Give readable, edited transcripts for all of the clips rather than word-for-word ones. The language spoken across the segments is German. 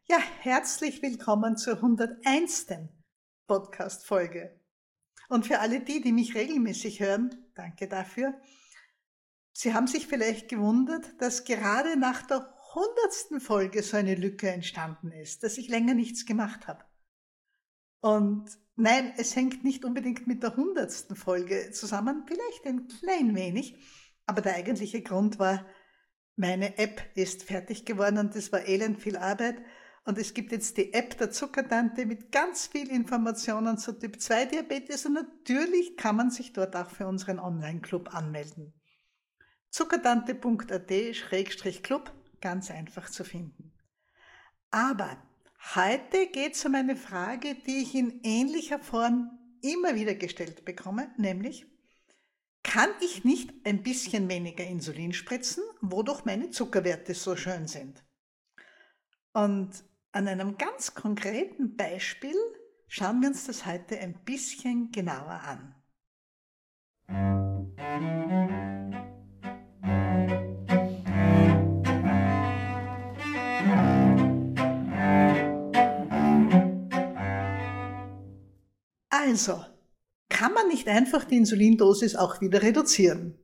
Ja, herzlich willkommen zur 101. Podcast-Folge. Und für alle die mich regelmäßig hören, danke dafür. Sie haben sich vielleicht gewundert, dass gerade nach der 100. Folge so eine Lücke entstanden ist, dass ich länger nichts gemacht habe. Und nein, es hängt nicht unbedingt mit der 100. Folge zusammen, vielleicht ein klein wenig, aber der eigentliche Grund war, meine App ist fertig geworden und das war elend viel Arbeit. Und es gibt jetzt die App der Zuckertante mit ganz viel Informationen zu Typ-2-Diabetes und natürlich kann man sich dort auch für unseren Online-Club anmelden. zuckertante.at/club, ganz einfach zu finden. Aber heute geht es um eine Frage, die ich in ähnlicher Form immer wieder gestellt bekomme, nämlich: Kann ich nicht ein bisschen weniger Insulin spritzen, wo doch meine Zuckerwerte so schön sind? Und an einem ganz konkreten Beispiel schauen wir uns das heute ein bisschen genauer an. Also, kann man nicht einfach die Insulindosis auch wieder reduzieren?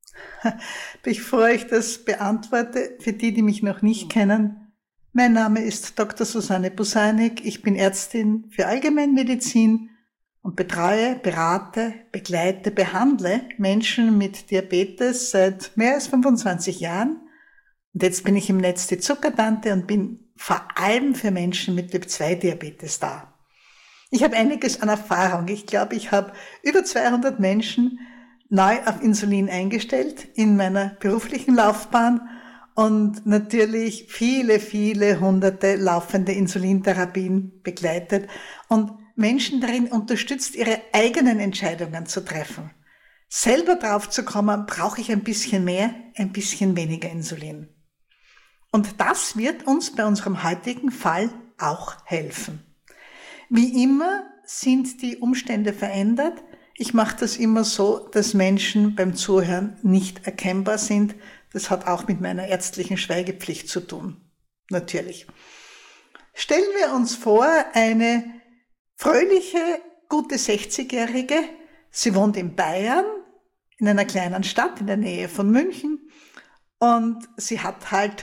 Bevor ich das beantworte, für die mich noch nicht kennen: Mein Name ist Dr. Susanne Buseinig, ich bin Ärztin für Allgemeinmedizin und betreue, berate, begleite, behandle Menschen mit Diabetes seit mehr als 25 Jahren. Und jetzt bin ich im Netz die Zuckertante und bin vor allem für Menschen mit Typ-2-Diabetes da. Ich habe einiges an Erfahrung. Ich glaube, ich habe über 200 Menschen neu auf Insulin eingestellt in meiner beruflichen Laufbahn und natürlich viele hunderte laufende Insulintherapien begleitet und Menschen darin unterstützt, ihre eigenen Entscheidungen zu treffen. Selber drauf zu kommen, brauche ich ein bisschen mehr, ein bisschen weniger Insulin. Und das wird uns bei unserem heutigen Fall auch helfen. Wie immer sind die Umstände verändert. Ich mache das immer so, dass Menschen beim Zuhören nicht erkennbar sind. Das hat auch mit meiner ärztlichen Schweigepflicht zu tun. Natürlich. Stellen wir uns vor, eine fröhliche, gute 60-Jährige. Sie wohnt in Bayern, in einer kleinen Stadt in der Nähe von München. Und sie hat halt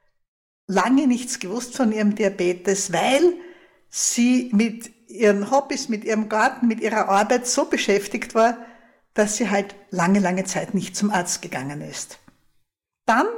lange nichts gewusst von ihrem Diabetes, weil sie mit ihren Hobbys, mit ihrem Garten, mit ihrer Arbeit so beschäftigt war, dass sie halt lange Zeit nicht zum Arzt gegangen ist. Dann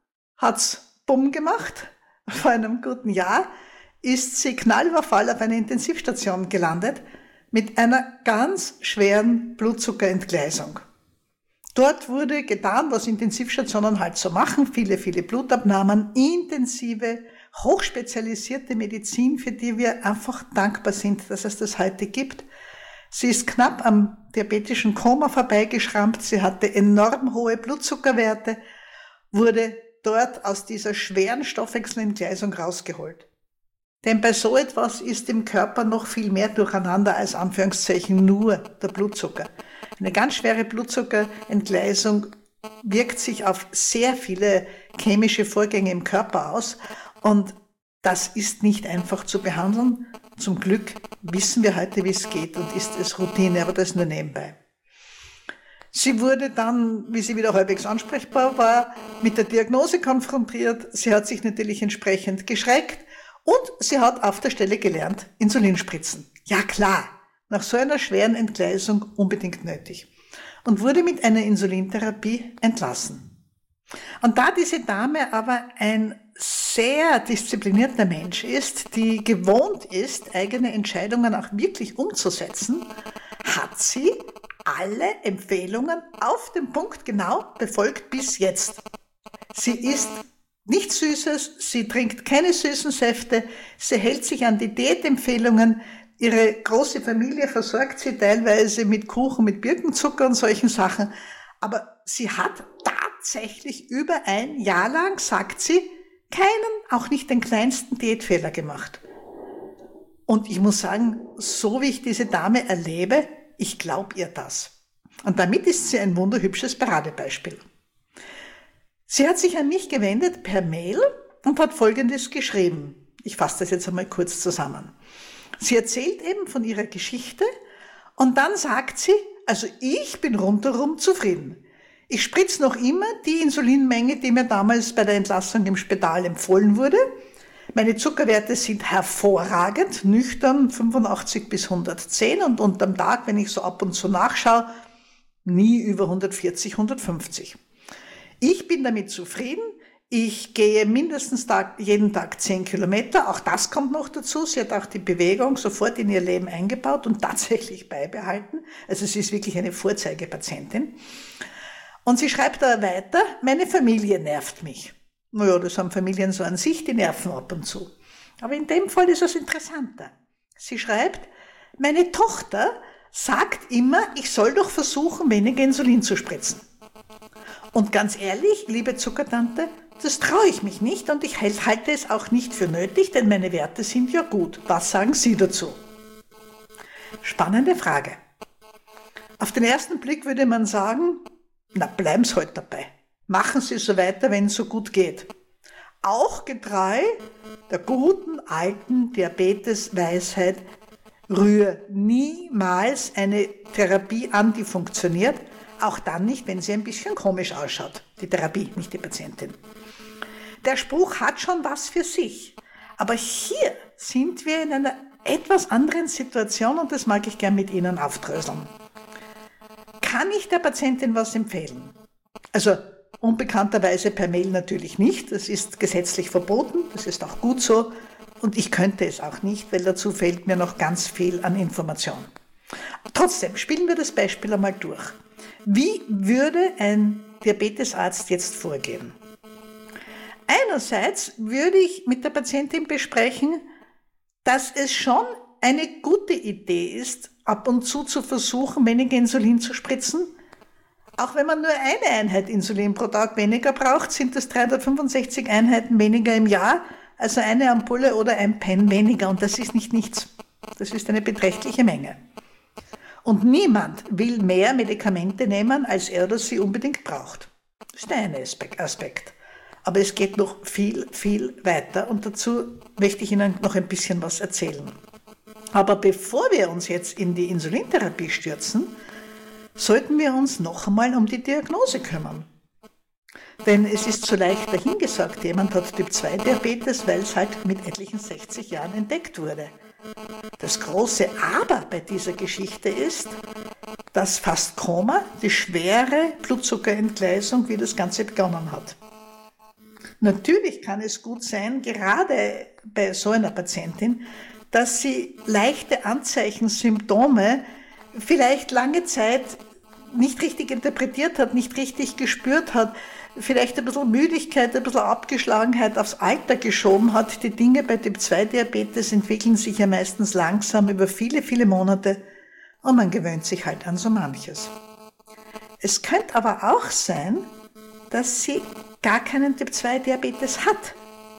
hat's Bumm gemacht. Vor einem guten Jahr ist sie knallüberfall auf einer Intensivstation gelandet mit einer ganz schweren Blutzuckerentgleisung. Dort wurde getan, was Intensivstationen halt so machen, viele Blutabnahmen, intensive, hochspezialisierte Medizin, für die wir einfach dankbar sind, dass es das heute gibt. Sie ist knapp am diabetischen Koma vorbeigeschrammt, sie hatte enorm hohe Blutzuckerwerte, wurde dort aus dieser schweren Stoffwechselentgleisung rausgeholt. Denn bei so etwas ist im Körper noch viel mehr durcheinander als Anführungszeichen nur der Blutzucker. Eine ganz schwere Blutzuckerentgleisung wirkt sich auf sehr viele chemische Vorgänge im Körper aus und das ist nicht einfach zu behandeln. Zum Glück wissen wir heute, wie es geht und ist es Routine, aber das nur nebenbei. Sie wurde dann, wie sie wieder halbwegs ansprechbar war, mit der Diagnose konfrontiert. Sie hat sich natürlich entsprechend geschreckt und sie hat auf der Stelle gelernt, Insulin spritzen. Ja klar, nach so einer schweren Entgleisung unbedingt nötig. Und wurde mit einer Insulintherapie entlassen. Und da diese Dame aber ein sehr disziplinierter Mensch ist, die gewohnt ist, eigene Entscheidungen auch wirklich umzusetzen, hat sie alle Empfehlungen auf den Punkt genau befolgt bis jetzt. Sie isst nichts Süßes, sie trinkt keine süßen Säfte, sie hält sich an die Diätempfehlungen, ihre große Familie versorgt sie teilweise mit Kuchen, mit Birkenzucker und solchen Sachen, aber sie hat tatsächlich über ein Jahr lang, sagt sie, keinen, auch nicht den kleinsten Diätfehler gemacht. Und ich muss sagen, so wie ich diese Dame erlebe, ich glaube ihr das. Und damit ist sie ein wunderhübsches Paradebeispiel. Sie hat sich an mich gewendet per Mail und hat Folgendes geschrieben. Ich fasse das jetzt einmal kurz zusammen. Sie erzählt eben von ihrer Geschichte und dann sagt sie, also ich bin rundherum zufrieden. Ich spritze noch immer die Insulinmenge, die mir damals bei der Entlassung im Spital empfohlen wurde. Meine Zuckerwerte sind hervorragend, nüchtern 85 bis 110 und unterm Tag, wenn ich so ab und zu nachschaue, nie über 140, 150. Ich bin damit zufrieden. Ich gehe mindestens jeden Tag 10 Kilometer. Auch das kommt noch dazu. Sie hat auch die Bewegung sofort in ihr Leben eingebaut und tatsächlich beibehalten. Also sie ist wirklich eine Vorzeigepatientin. Und sie schreibt da weiter, meine Familie nervt mich. Naja, das haben Familien so an sich, die nerven ab und zu. Aber in dem Fall ist es interessanter. Sie schreibt, meine Tochter sagt immer, ich soll doch versuchen, weniger Insulin zu spritzen. Und ganz ehrlich, liebe Zuckertante, das traue ich mich nicht und ich halte es auch nicht für nötig, denn meine Werte sind ja gut. Was sagen Sie dazu? Spannende Frage. Auf den ersten Blick würde man sagen, na, bleiben Sie halt dabei. Machen Sie so weiter, wenn es so gut geht. Auch getreu der guten alten Diabetes-Weisheit, rühr niemals eine Therapie an, die funktioniert, auch dann nicht, wenn sie ein bisschen komisch ausschaut. Die Therapie, nicht die Patientin. Der Spruch hat schon was für sich. Aber hier sind wir in einer etwas anderen Situation und das mag ich gern mit Ihnen aufdröseln. Kann ich der Patientin was empfehlen? Also unbekannterweise per Mail natürlich nicht. Das ist gesetzlich verboten. Das ist auch gut so. Und ich könnte es auch nicht, weil dazu fehlt mir noch ganz viel an Information. Trotzdem spielen wir das Beispiel einmal durch. Wie würde ein Diabetesarzt jetzt vorgehen? Einerseits würde ich mit der Patientin besprechen, dass es schon eine gute Idee ist, ab und zu versuchen, weniger Insulin zu spritzen. Auch wenn man nur eine Einheit Insulin pro Tag weniger braucht, sind das 365 Einheiten weniger im Jahr, also eine Ampulle oder ein Pen weniger. Und das ist nicht nichts. Das ist eine beträchtliche Menge. Und niemand will mehr Medikamente nehmen, als er oder sie unbedingt braucht. Das ist der eine Aspekt. Aber es geht noch viel, viel weiter und dazu möchte ich Ihnen noch ein bisschen was erzählen. Aber bevor wir uns jetzt in die Insulintherapie stürzen, sollten wir uns noch einmal um die Diagnose kümmern. Denn es ist so leicht dahingesagt, jemand hat Typ-2-Diabetes, weil es halt mit etlichen 60 Jahren entdeckt wurde. Das große Aber bei dieser Geschichte ist, dass fast Koma, die schwere Blutzuckerentgleisung, wie das Ganze begonnen hat. Natürlich kann es gut sein, gerade bei so einer Patientin, dass sie leichte Anzeichen, Symptome vielleicht lange Zeit nicht richtig interpretiert hat, nicht richtig gespürt hat, vielleicht ein bisschen Müdigkeit, ein bisschen Abgeschlagenheit aufs Alter geschoben hat. Die Dinge bei Typ-2-Diabetes entwickeln sich ja meistens langsam über viele, viele Monate und man gewöhnt sich halt an so manches. Es könnte aber auch sein, dass sie gar keinen Typ-2-Diabetes hat.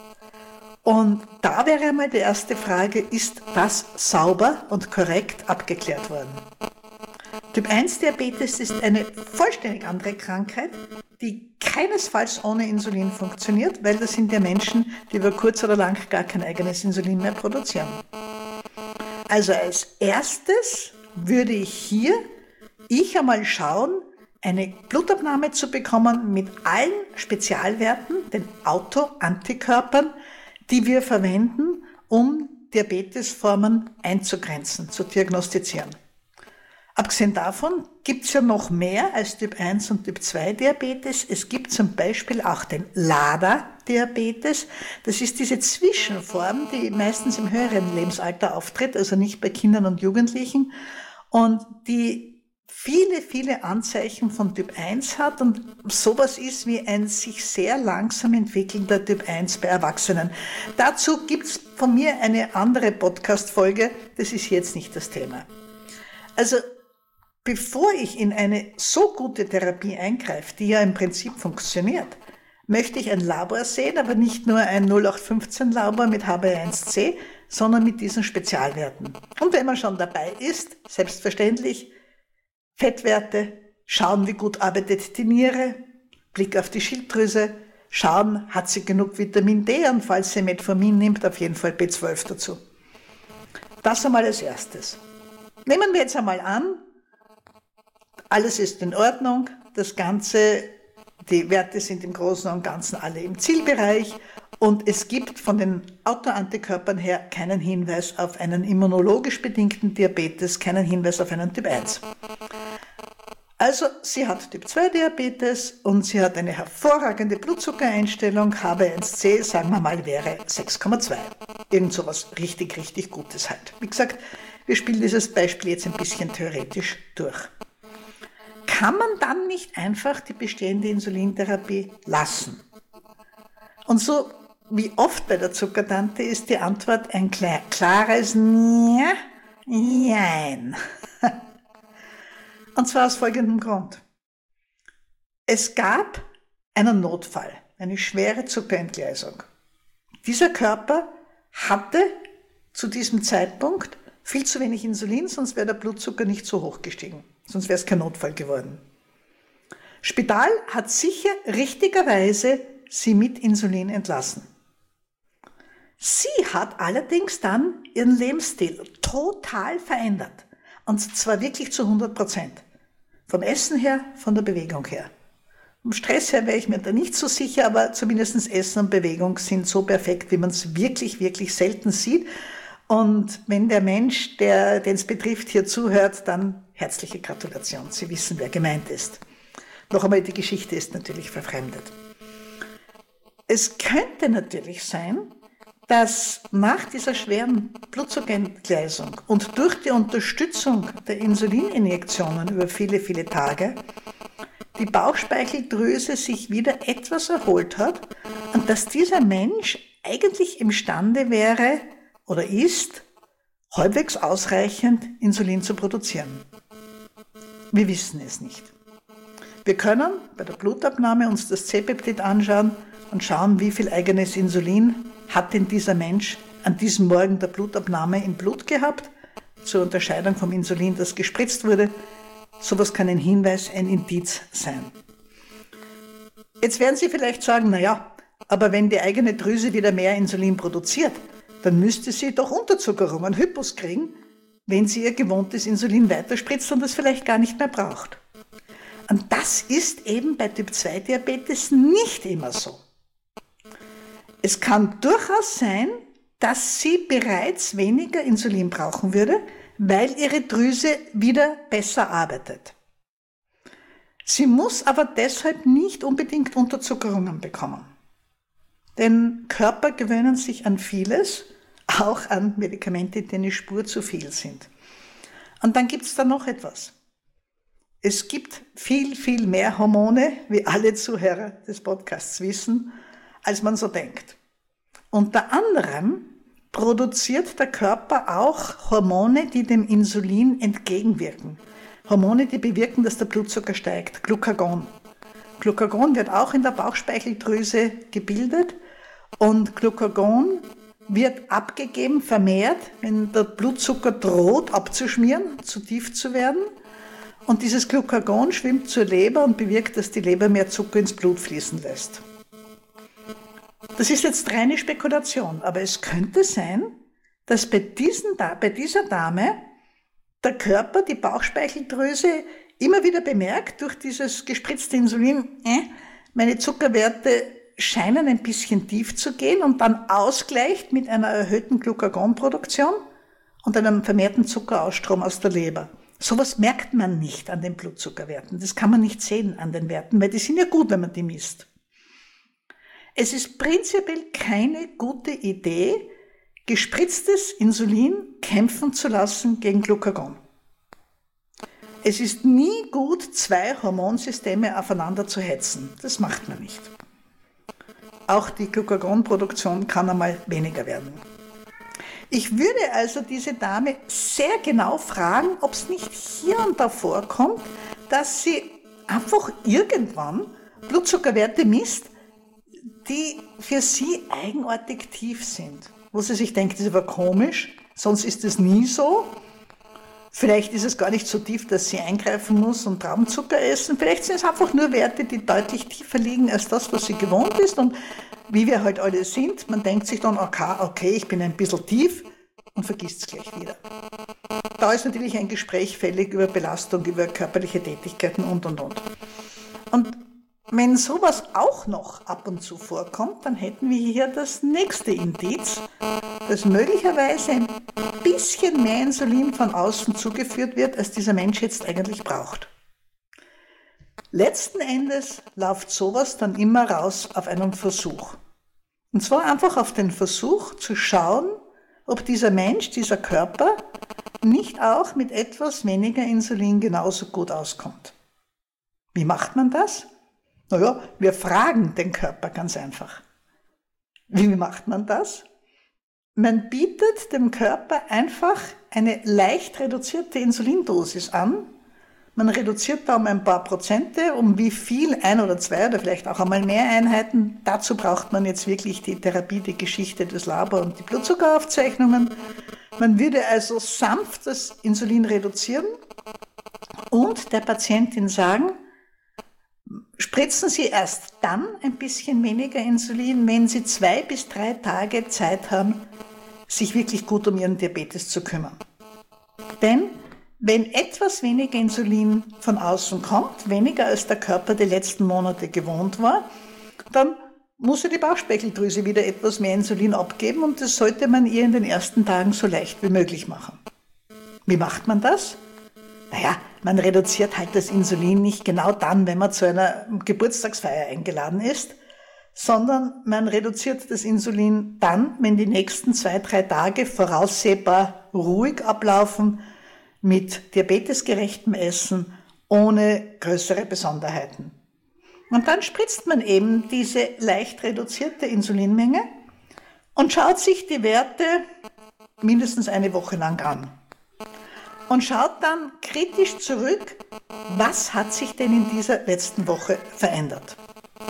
Und da wäre einmal die erste Frage, ist das sauber und korrekt abgeklärt worden? Typ-1-Diabetes ist eine vollständig andere Krankheit, die keinesfalls ohne Insulin funktioniert, weil das sind ja Menschen, die über kurz oder lang gar kein eigenes Insulin mehr produzieren. Also als erstes würde ich einmal schauen, eine Blutabnahme zu bekommen mit allen Spezialwerten, den Autoantikörpern, die wir verwenden, um Diabetesformen einzugrenzen, zu diagnostizieren. Abgesehen davon gibt es ja noch mehr als Typ 1 und Typ 2 Diabetes. Es gibt zum Beispiel auch den LADA-Diabetes. Das ist diese Zwischenform, die meistens im höheren Lebensalter auftritt, also nicht bei Kindern und Jugendlichen, und die viele, viele Anzeichen von Typ 1 hat und sowas ist wie ein sich sehr langsam entwickelnder Typ 1 bei Erwachsenen. Dazu gibt's von mir eine andere Podcast-Folge, das ist jetzt nicht das Thema. Also, bevor ich in eine so gute Therapie eingreife, die ja im Prinzip funktioniert, möchte ich ein Labor sehen, aber nicht nur ein 0815-Labor mit HbA1c, sondern mit diesen Spezialwerten. Und wenn man schon dabei ist, selbstverständlich, Fettwerte, schauen, wie gut arbeitet die Niere, Blick auf die Schilddrüse, schauen, hat sie genug Vitamin D und falls sie Metformin nimmt, auf jeden Fall B12 dazu. Das einmal als erstes. Nehmen wir jetzt einmal an, alles ist in Ordnung, die Werte sind im Großen und Ganzen alle im Zielbereich und es gibt von den Autoantikörpern her keinen Hinweis auf einen immunologisch bedingten Diabetes, keinen Hinweis auf einen Typ 1. Also sie hat Typ 2 Diabetes und sie hat eine hervorragende Blutzuckereinstellung, HbA1c, sagen wir mal, wäre 6,2. Irgend sowas richtig, richtig Gutes halt. Wie gesagt, wir spielen dieses Beispiel jetzt ein bisschen theoretisch durch. Kann man dann nicht einfach die bestehende Insulintherapie lassen? Und so wie oft bei der Zuckertante ist die Antwort ein klares Nein. Und zwar aus folgendem Grund. Es gab einen Notfall, eine schwere Zuckerentgleisung. Dieser Körper hatte zu diesem Zeitpunkt viel zu wenig Insulin, sonst wäre der Blutzucker nicht so hoch gestiegen. Sonst wäre es kein Notfall geworden. Spital hat sicher richtigerweise sie mit Insulin entlassen. Sie hat allerdings dann ihren Lebensstil total verändert. Und zwar wirklich zu 100%. Vom Essen her, von der Bewegung her. Vom Stress her wäre ich mir da nicht so sicher, aber zumindest Essen und Bewegung sind so perfekt, wie man es wirklich, wirklich selten sieht. Und wenn der Mensch, den es betrifft, hier zuhört, dann herzliche Gratulation. Sie wissen, wer gemeint ist. Noch einmal, die Geschichte ist natürlich verfremdet. Es könnte natürlich sein, dass nach dieser schweren Blutzuckerentgleisung und durch die Unterstützung der Insulininjektionen über viele, viele Tage die Bauchspeicheldrüse sich wieder etwas erholt hat und dass dieser Mensch eigentlich imstande wäre oder ist, halbwegs ausreichend Insulin zu produzieren. Wir wissen es nicht. Wir können bei der Blutabnahme uns das C-Peptid anschauen und schauen, wie viel eigenes Insulin hat denn dieser Mensch an diesem Morgen der Blutabnahme im Blut gehabt, zur Unterscheidung vom Insulin, das gespritzt wurde. Sowas kann ein Hinweis, ein Indiz sein. Jetzt werden Sie vielleicht sagen, naja, aber wenn die eigene Drüse wieder mehr Insulin produziert, dann müsste sie doch Unterzuckerung, einen Hypos kriegen, wenn sie ihr gewohntes Insulin weiterspritzt und das vielleicht gar nicht mehr braucht. Und das ist eben bei Typ-2-Diabetes nicht immer so. Es kann durchaus sein, dass sie bereits weniger Insulin brauchen würde, weil ihre Drüse wieder besser arbeitet. Sie muss aber deshalb nicht unbedingt Unterzuckerungen bekommen. Denn Körper gewöhnen sich an vieles, auch an Medikamente, die eine Spur zu viel sind. Und dann gibt es da noch etwas. Es gibt viel, viel mehr Hormone, wie alle Zuhörer des Podcasts wissen, als man so denkt. Unter anderem produziert der Körper auch Hormone, die dem Insulin entgegenwirken. Hormone, die bewirken, dass der Blutzucker steigt. Glucagon. Glucagon wird auch in der Bauchspeicheldrüse gebildet und Glucagon wird abgegeben, vermehrt, wenn der Blutzucker droht abzuschmieren, zu tief zu werden. Und dieses Glucagon schwimmt zur Leber und bewirkt, dass die Leber mehr Zucker ins Blut fließen lässt. Das ist jetzt reine Spekulation, aber es könnte sein, dass bei dieser Dame der Körper, die Bauchspeicheldrüse, immer wieder bemerkt, durch dieses gespritzte Insulin, meine Zuckerwerte scheinen ein bisschen tief zu gehen und dann ausgleicht mit einer erhöhten Glucagonproduktion und einem vermehrten Zuckerausstrom aus der Leber. Sowas merkt man nicht an den Blutzuckerwerten. Das kann man nicht sehen an den Werten, weil die sind ja gut, wenn man die misst. Es ist prinzipiell keine gute Idee, gespritztes Insulin kämpfen zu lassen gegen Glucagon. Es ist nie gut, zwei Hormonsysteme aufeinander zu hetzen. Das macht man nicht. Auch die Glucagonproduktion kann einmal weniger werden. Ich würde also diese Dame sehr genau fragen, ob es nicht hier und da vorkommt, dass sie einfach irgendwann Blutzuckerwerte misst, die für sie eigenartig tief sind. Wo sie sich denkt, das ist aber komisch, sonst ist es nie so. Vielleicht ist es gar nicht so tief, dass sie eingreifen muss und Traubenzucker essen. Vielleicht sind es einfach nur Werte, die deutlich tiefer liegen als das, was sie gewohnt ist. Und wie wir halt alle sind, man denkt sich dann, okay, ich bin ein bisschen tief und vergisst es gleich wieder. Da ist natürlich ein Gespräch fällig über Belastung, über körperliche Tätigkeiten und. Und wenn sowas auch noch ab und zu vorkommt, dann hätten wir hier das nächste Indiz, dass möglicherweise ein bisschen mehr Insulin von außen zugeführt wird, als dieser Mensch jetzt eigentlich braucht. Letzten Endes läuft sowas dann immer raus auf einen Versuch. Und zwar einfach auf den Versuch zu schauen, ob dieser Mensch, dieser Körper nicht auch mit etwas weniger Insulin genauso gut auskommt. Wie macht man das? Naja, wir fragen den Körper ganz einfach. Wie macht man das? Man bietet dem Körper einfach eine leicht reduzierte Insulindosis an. Man reduziert da um ein paar Prozente, um wie viel, 1 oder 2 oder vielleicht auch einmal mehr Einheiten. Dazu braucht man jetzt wirklich die Therapie, die Geschichte des Labor und die Blutzuckeraufzeichnungen. Man würde also sanft das Insulin reduzieren und der Patientin sagen, spritzen Sie erst dann ein bisschen weniger Insulin, wenn Sie 2 bis 3 Tage Zeit haben, sich wirklich gut um Ihren Diabetes zu kümmern. Denn wenn etwas weniger Insulin von außen kommt, weniger als der Körper die letzten Monate gewohnt war, dann muss ja die Bauchspeicheldrüse wieder etwas mehr Insulin abgeben und das sollte man ihr in den ersten Tagen so leicht wie möglich machen. Wie macht man das? Naja, man reduziert halt das Insulin nicht genau dann, wenn man zu einer Geburtstagsfeier eingeladen ist, sondern man reduziert das Insulin dann, wenn die nächsten 2, 3 Tage voraussehbar ruhig ablaufen, mit diabetesgerechtem Essen, ohne größere Besonderheiten. Und dann spritzt man eben diese leicht reduzierte Insulinmenge und schaut sich die Werte mindestens eine Woche lang an. Und schaut dann kritisch zurück, was hat sich denn in dieser letzten Woche verändert?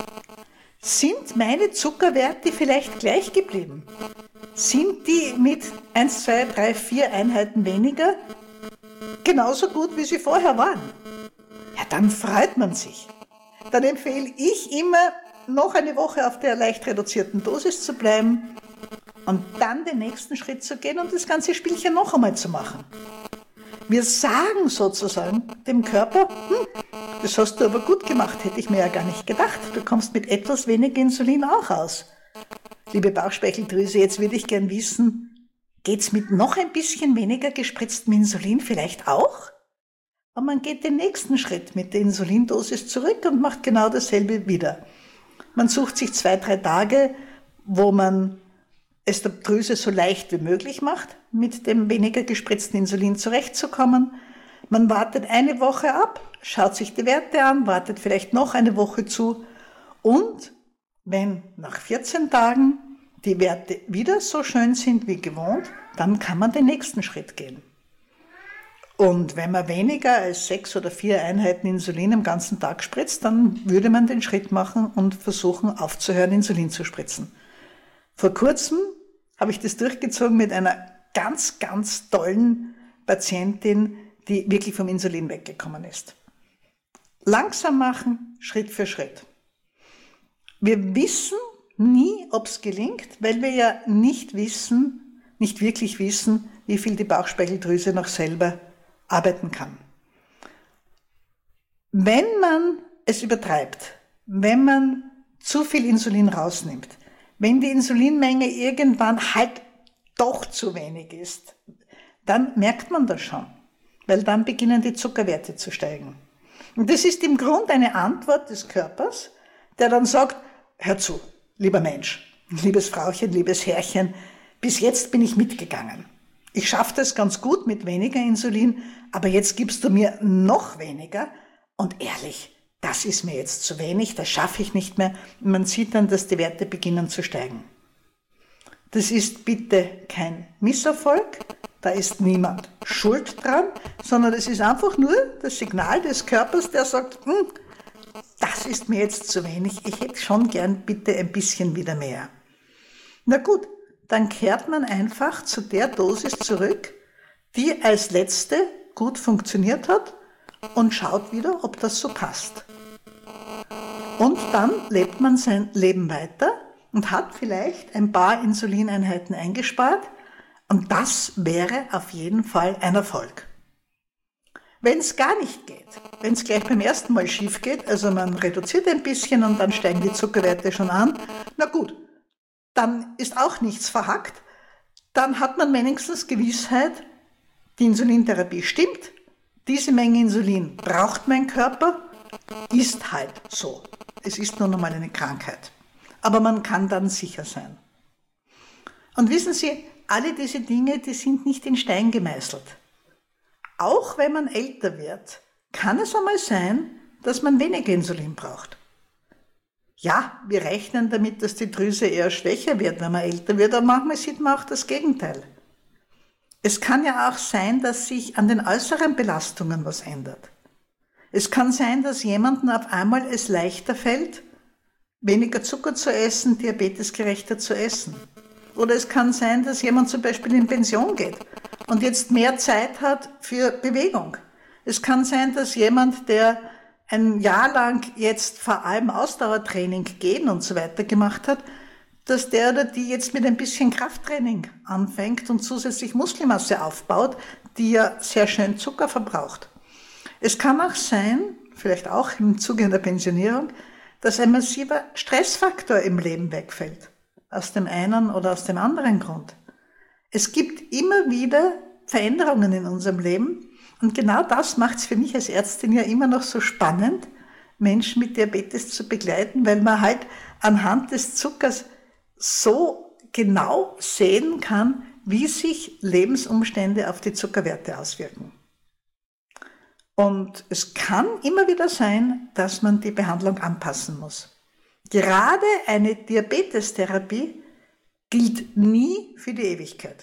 Sind meine Zuckerwerte vielleicht gleich geblieben? Sind die mit 1, 2, 3, 4 Einheiten weniger genauso gut, wie sie vorher waren? Ja, dann freut man sich. Dann empfehle ich immer, noch eine Woche auf der leicht reduzierten Dosis zu bleiben und dann den nächsten Schritt zu gehen und das ganze Spielchen noch einmal zu machen. Wir sagen sozusagen dem Körper, das hast du aber gut gemacht, hätte ich mir ja gar nicht gedacht. Du kommst mit etwas weniger Insulin auch aus. Liebe Bauchspeicheldrüse, jetzt würde ich gern wissen, geht's mit noch ein bisschen weniger gespritztem Insulin vielleicht auch? Und man geht den nächsten Schritt mit der Insulindosis zurück und macht genau dasselbe wieder. Man sucht sich 2, 3 Tage, wo man es der Drüse so leicht wie möglich macht, mit dem weniger gespritzten Insulin zurechtzukommen. Man wartet eine Woche ab, schaut sich die Werte an, wartet vielleicht noch eine Woche zu und wenn nach 14 Tagen die Werte wieder so schön sind wie gewohnt, dann kann man den nächsten Schritt gehen. Und wenn man weniger als 6 oder 4 Einheiten Insulin am ganzen Tag spritzt, dann würde man den Schritt machen und versuchen aufzuhören, Insulin zu spritzen. Vor kurzem habe ich das durchgezogen mit einer ganz, ganz tollen Patientin, die wirklich vom Insulin weggekommen ist. Langsam machen, Schritt für Schritt. Wir wissen nie, ob es gelingt, weil wir ja nicht wirklich wissen, wie viel die Bauchspeicheldrüse noch selber arbeiten kann. Wenn man es übertreibt, wenn man zu viel Insulin rausnimmt, wenn die Insulinmenge irgendwann halt doch zu wenig ist, dann merkt man das schon, weil dann beginnen die Zuckerwerte zu steigen. Und das ist im Grunde eine Antwort des Körpers, der dann sagt, hör zu, lieber Mensch, liebes Frauchen, liebes Herrchen, bis jetzt bin ich mitgegangen. Ich schaffe das ganz gut mit weniger Insulin, aber jetzt gibst du mir noch weniger und ehrlich, das ist mir jetzt zu wenig, das schaffe ich nicht mehr. Und man sieht dann, dass die Werte beginnen zu steigen. Das ist bitte kein Misserfolg, da ist niemand schuld dran, sondern es ist einfach nur das Signal des Körpers, der sagt, das ist mir jetzt zu wenig, ich hätte schon gern bitte ein bisschen wieder mehr. Na gut, dann kehrt man einfach zu der Dosis zurück, die als letzte gut funktioniert hat und schaut wieder, ob das so passt. Und dann lebt man sein Leben weiter und hat vielleicht ein paar Insulineinheiten eingespart und das wäre auf jeden Fall ein Erfolg. Wenn es gar nicht geht, wenn es gleich beim ersten Mal schief geht, also man reduziert ein bisschen und dann steigen die Zuckerwerte schon an, na gut, dann ist auch nichts verhackt, dann hat man wenigstens Gewissheit, die Insulintherapie stimmt, diese Menge Insulin braucht mein Körper, ist halt so. Es ist nur noch mal eine Krankheit. Aber man kann dann sicher sein. Und wissen Sie, alle diese Dinge, die sind nicht in Stein gemeißelt. Auch wenn man älter wird, kann es einmal sein, dass man weniger Insulin braucht. Ja, wir rechnen damit, dass die Drüse eher schwächer wird, wenn man älter wird, aber manchmal sieht man auch das Gegenteil. Es kann ja auch sein, dass sich an den äußeren Belastungen was ändert. Es kann sein, dass jemandem auf einmal es leichter fällt, weniger Zucker zu essen, diabetesgerechter zu essen. Oder es kann sein, dass jemand zum Beispiel in Pension geht und jetzt mehr Zeit hat für Bewegung. Es kann sein, dass jemand, der ein Jahr lang jetzt vor allem Ausdauertraining, Gehen und so weiter gemacht hat, dass der oder die jetzt mit ein bisschen Krafttraining anfängt und zusätzlich Muskelmasse aufbaut, die ja sehr schön Zucker verbraucht. Es kann auch sein, vielleicht auch im Zuge einer Pensionierung, dass ein massiver Stressfaktor im Leben wegfällt. Aus dem einen oder aus dem anderen Grund. Es gibt immer wieder Veränderungen in unserem Leben und genau das macht es für mich als Ärztin ja immer noch so spannend, Menschen mit Diabetes zu begleiten, weil man halt anhand des Zuckers so genau sehen kann, wie sich Lebensumstände auf die Zuckerwerte auswirken. Und es kann immer wieder sein, dass man die Behandlung anpassen muss. Gerade eine Diabetestherapie gilt nie für die Ewigkeit.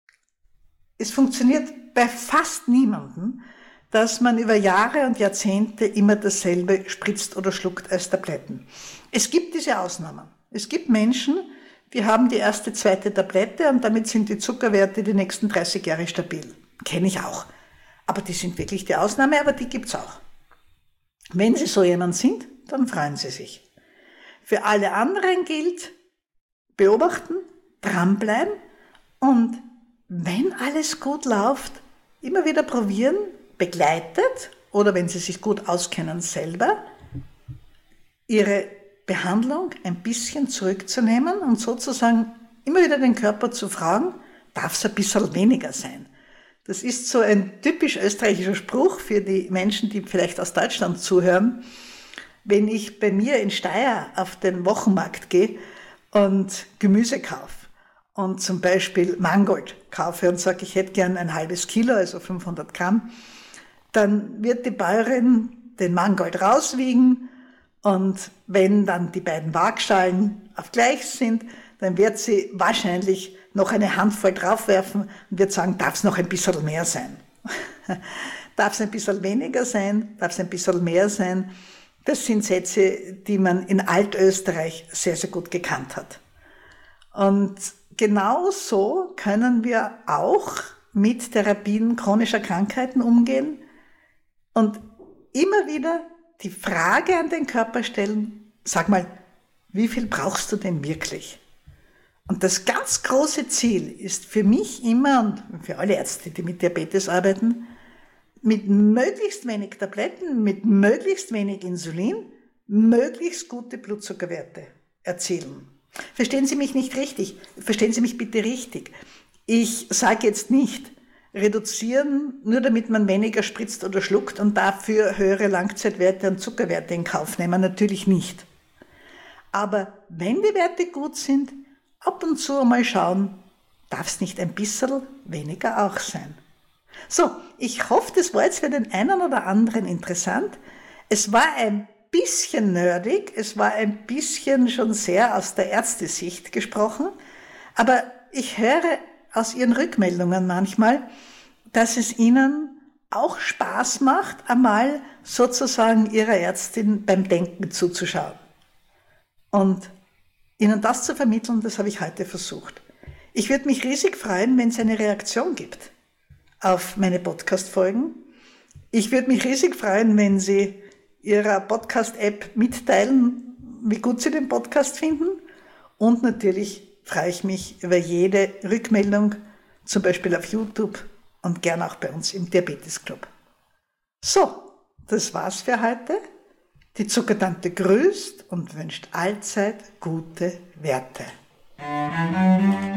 Es funktioniert bei fast niemandem, dass man über Jahre und Jahrzehnte immer dasselbe spritzt oder schluckt als Tabletten. Es gibt diese Ausnahmen. Es gibt Menschen, die haben die erste, zweite Tablette und damit sind die Zuckerwerte die nächsten 30 Jahre stabil. Kenne ich auch. Aber die sind wirklich die Ausnahme, aber die gibt's auch. Wenn Sie so jemand sind, dann freuen Sie sich. Für alle anderen gilt, beobachten, dranbleiben und wenn alles gut läuft, immer wieder probieren, begleitet oder wenn Sie sich gut auskennen selber, Ihre Behandlung ein bisschen zurückzunehmen und sozusagen immer wieder den Körper zu fragen, darf es ein bisschen weniger sein? Das ist so ein typisch österreichischer Spruch für die Menschen, die vielleicht aus Deutschland zuhören. Wenn ich bei mir in Steyr auf den Wochenmarkt gehe und Gemüse kaufe und zum Beispiel Mangold kaufe und sage, ich hätte gern ein halbes Kilo, also 500 Gramm, dann wird die Bäuerin den Mangold rauswiegen und wenn dann die beiden Waagschalen auf gleich sind, dann wird sie wahrscheinlich noch eine Handvoll draufwerfen und wird sagen, darf es noch ein bisschen mehr sein? Darf es ein bisschen weniger sein? Darf es ein bisschen mehr sein? Das sind Sätze, die man in Altösterreich sehr, sehr gut gekannt hat. Und genau so können wir auch mit Therapien chronischer Krankheiten umgehen und immer wieder die Frage an den Körper stellen, sag mal, wie viel brauchst du denn wirklich? Und das ganz große Ziel ist für mich immer und für alle Ärzte, die mit Diabetes arbeiten, mit möglichst wenig Tabletten, mit möglichst wenig Insulin, möglichst gute Blutzuckerwerte erzielen. Verstehen Sie mich nicht richtig? Verstehen Sie mich bitte richtig. Ich sage jetzt nicht, reduzieren, nur damit man weniger spritzt oder schluckt und dafür höhere Langzeitwerte und Zuckerwerte in Kauf nehmen. Natürlich nicht. Aber wenn die Werte gut sind, ab und zu mal schauen, darf es nicht ein bisschen weniger auch sein. So, ich hoffe, das war jetzt für den einen oder anderen interessant. Es war ein bisschen nerdig, es war ein bisschen schon sehr aus der Ärztesicht gesprochen, aber ich höre aus Ihren Rückmeldungen manchmal, dass es Ihnen auch Spaß macht, einmal sozusagen Ihrer Ärztin beim Denken zuzuschauen. Und Ihnen das zu vermitteln, das habe ich heute versucht. Ich würde mich riesig freuen, wenn es eine Reaktion gibt. auf meine Podcast-Folgen. Ich würde mich riesig freuen, wenn Sie Ihrer Podcast-App mitteilen, wie gut Sie den Podcast finden. Und natürlich freue ich mich über jede Rückmeldung, zum Beispiel auf YouTube und gern auch bei uns im Diabetes Club. So, das war's für heute. Die Zuckertante grüßt und wünscht allzeit gute Werte.